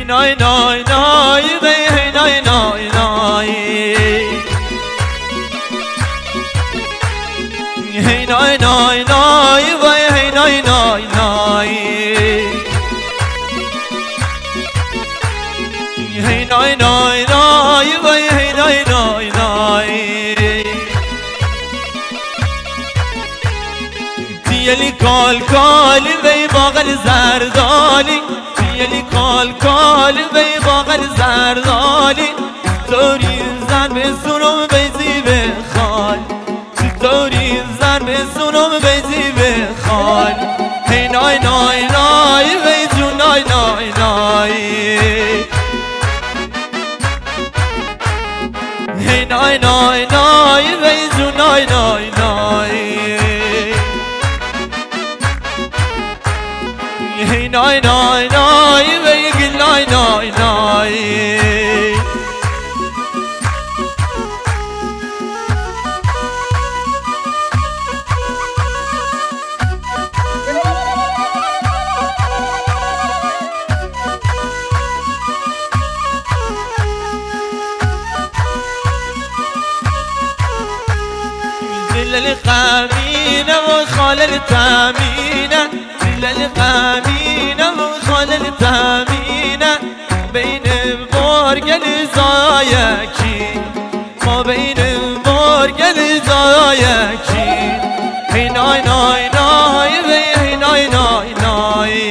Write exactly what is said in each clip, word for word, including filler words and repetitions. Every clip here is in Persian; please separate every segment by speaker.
Speaker 1: نای نای نای وی هی نای نای نای هی نای نای نای وی هی نای نای نای هی نای نای نای وی هی نای نای نای تیلی کال کال وی باغل زردالی تیلی کال کال وی باغل زردالی توری زن به سونم بیزی به خال توری زن به سونم بیزی به خال هی نای نای نای وی جون نای نای نای هی نای نای نای وی جون نای نای نای هی نای نای نای وی گل نای نای نای القمينة وخال التامينة القمينة وخال التامينة بين بورقل زايكي ما بين بورقل زايكي هي ناي ناي ناي هي ناي ناي ناي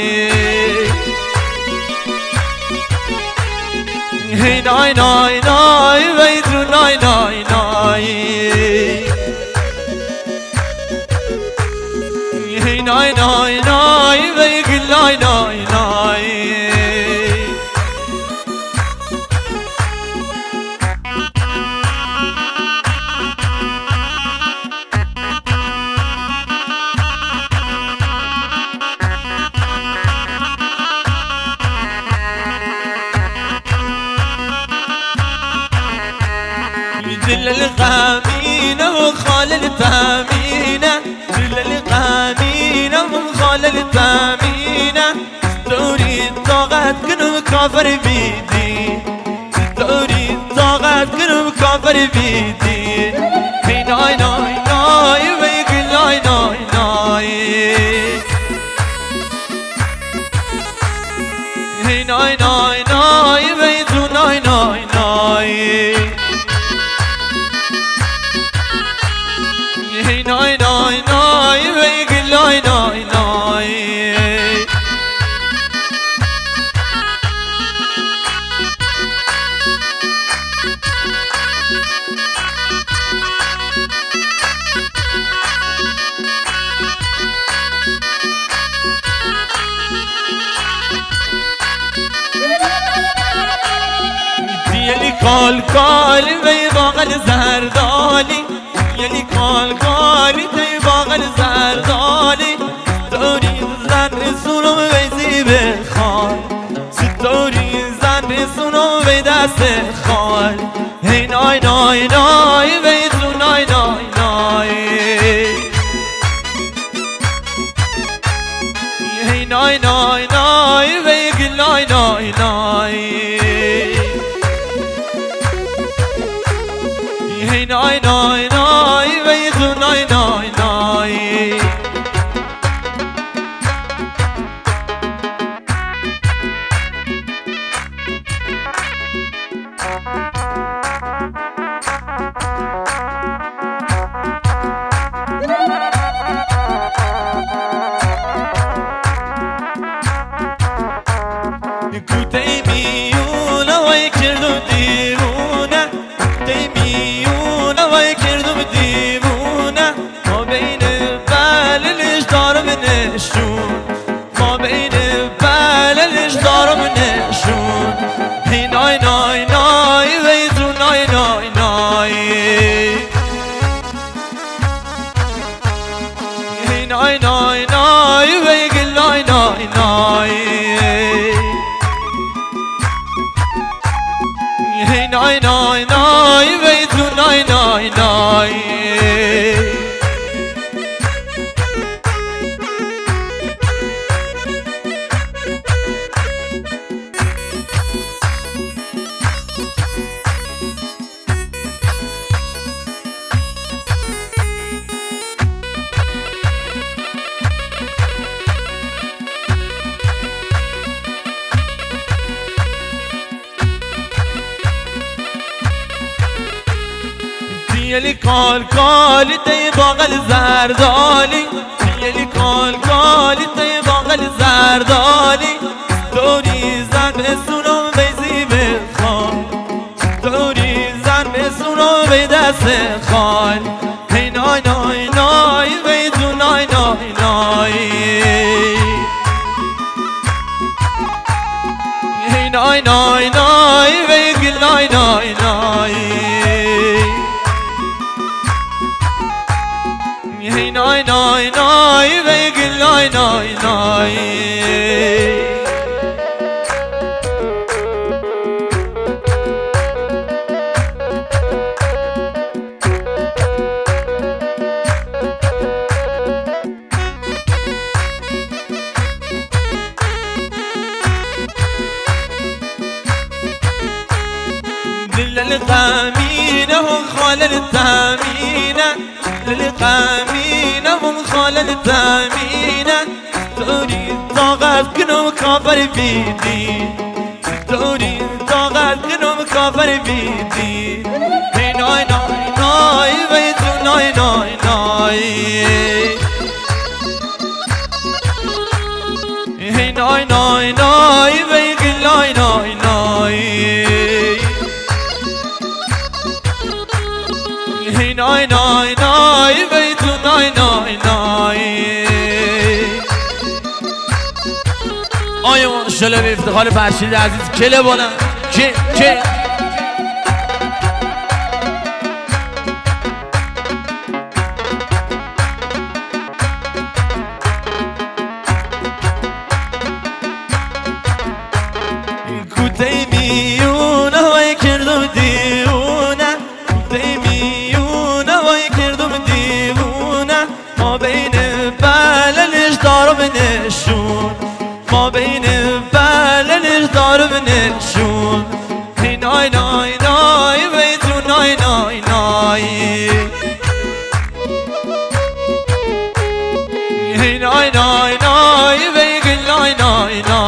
Speaker 1: هي ناي ناي ناي ويدرو ناي ناي ناي هی نای نای نای وی گل نای نای نای دل الغمينة وخال التامينة دل الغمينة وخال التامينة توري طاقت كنو كافر بيدي توري طاقت كنو كافر بيدي هي ناي ناي ناي ويقل ناي ناي ناي هي ناي ناي ناي ويدو ناي ناي ناي هی نای نای نای وی گل نای نای نای دیلی کال کال وی باغل زردالی یلی کال کالی تی باغل زردالی توری زن رسونم بیزی به خال ستوری زن رسونم بی دست خال هی نای نای نای بیزو نای نای نای هی نای نای نای بیگل نای نای نای هی نای نای نای ویزو نای نای نای کوتی میونه وای کردم دیوونه کوتی میونه وای کردم دیوونه ما بین بللش دارم نشون ما بین بللش دارم نشون هی نای نای نای ویزو نای نای نای هی نای نای نای ویگل نای نای نای هی نای نای نای ویزو نای نای نای یلی کال کالی تی باقل زردالی یلی کال کالی تی باقل زردالی دوری زن بسونم بیزی بخوان دوری زن بسونم بی دست خال هی نای نای نای بیدو نای نای نای هی نای نای نای بیگل نای نای نای هی نای نای نای بیگل نای نای نای للقامينة هم خال التامينة للقامينة هم خال التامينة توري طاقات كنو كافر بيدي توري طاقات كنو كافر بيدي هي ناي ناي ناي بيتو ناي ناي ناي هي ناي ناي ناي بيقل ناي ناي ناي هی نای نای نای بیتو نای نای نای آیا ماشالله به افتخار فرشید عزیز کله بالا که که کوته میونه وای کردم دیونه کوته میونه وای کردم دیونه ما بین بلنش دارم نشون ما بین بلنش دارم نشون هی نای نای نای بیتو نای نای نای هی نای نای نای بیگل نای نای نای